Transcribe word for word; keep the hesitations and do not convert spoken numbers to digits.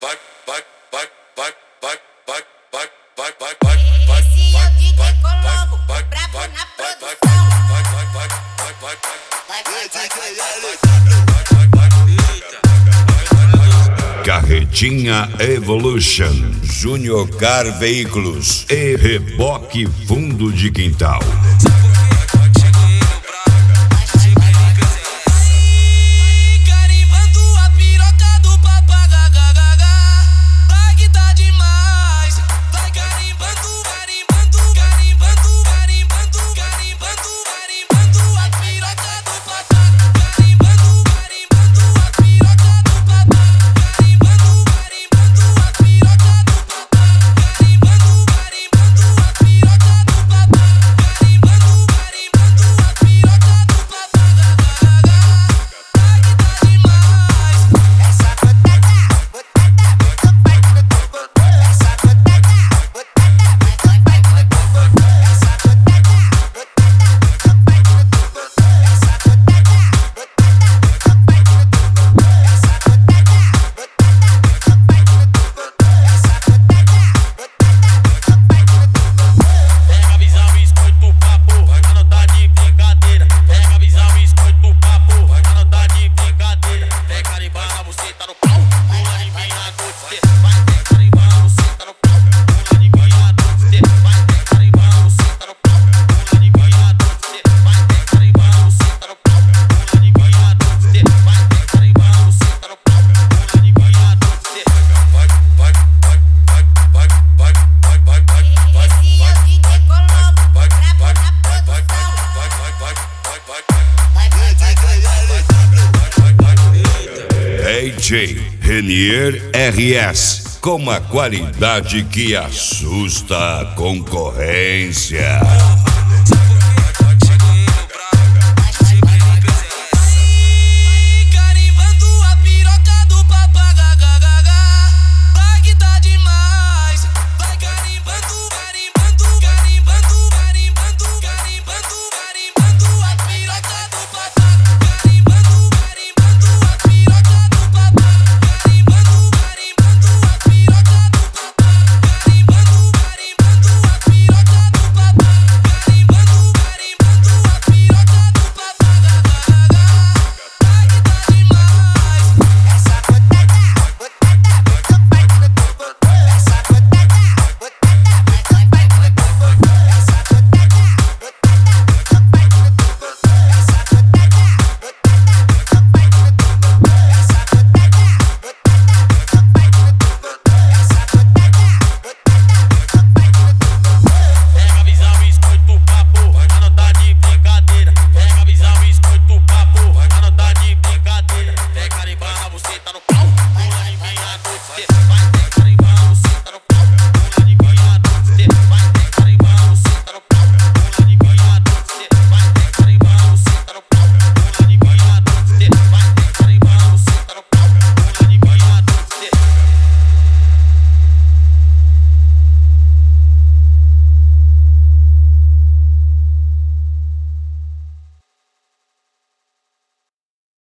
vai, vai, vai, vai, vai, vai, vai, vai, vai, Esse vai, é o D J Colombo, brabo na produção. vai, vai, vai, vai, vai, Vai, vai, vai, vai, Carretinha Evolution, Junior Car Veículos e Reboque Fundo de Quintal. D J Renier R S, com a qualidade que assusta a concorrência.